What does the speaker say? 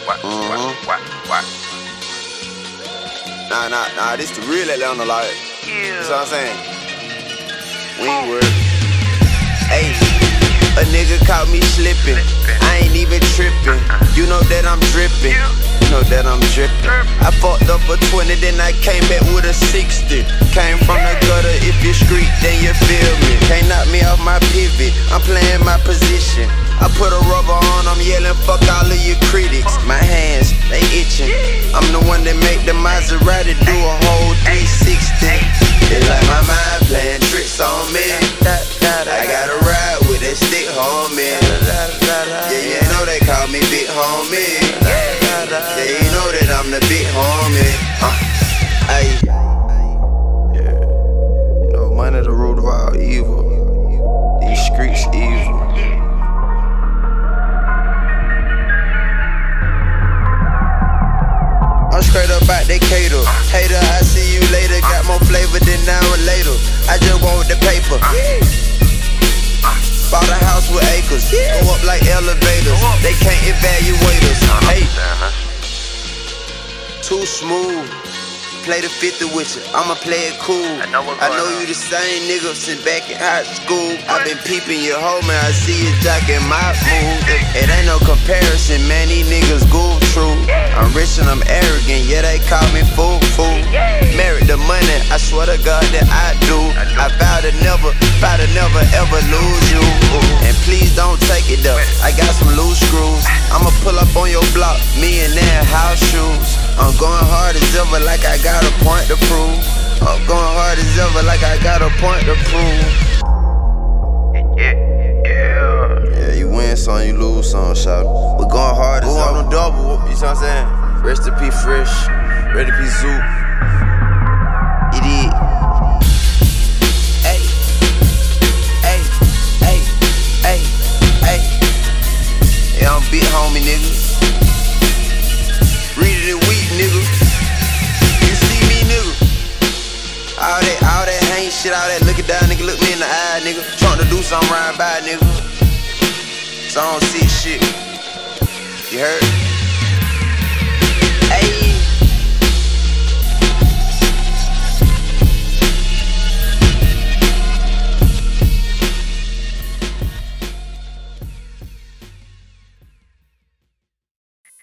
What? Nah, this the real Atlanta life. You know what I'm saying? We ain't worried. Ayy, a nigga caught me slipping. I ain't even tripping. You know that I'm dripping. You know that I'm dripping. I fucked up a 20, then I came back with a 60. Came from the gutter, if you street, then you feel me. Can't knock me off my pivot, I'm playing my position. I put a rubber on, I'm yelling, fuck all of your critics. My hands, they itching. I'm the one that make the Maserati do a whole 360. They like my mind playing tricks on me. I gotta ride with that stick, homie. Yeah, you know they call me big homie. Yeah, you know that I'm the big homie. Ayy. Yeah. You know, money the root of all evil. These streets evil. I'm straight up out that cater. Hater, I see you later. Got more flavor than now and later. I just want the paper. Bought a house with acres. Go up like elevators. They can't evaluate us. Hey, too smooth. Play the 50 with you, I'ma play it cool. I know you the same nigga since back in high school. I been peeping your hoe, man, I see you jocking my move. It ain't no comparison, man, these niggas goof true. I'm rich and I'm arrogant, yeah, they call me fool. Married the money, I swear to God that I do. I vow to never ever lose you. And please don't take it up, I got some loose screws. I'ma pull up on your block, me and that house shoes. I'm going hard as ever like I got a point to prove. I'm going hard as ever like I got a point to prove. Yeah, you win some, you lose some, shout. We're going hard as ever. On the double, you see what I'm saying? Rest in peace, Fresh. Rest in peace, Zoop. It is. Yeah, I'm big homie, nigga. Read it and weep, nigga. You see me, nigga. All that hang shit, all that looking down, nigga. Look me in the eye, nigga. Trying to do something right by, nigga. So I don't see shit. You heard?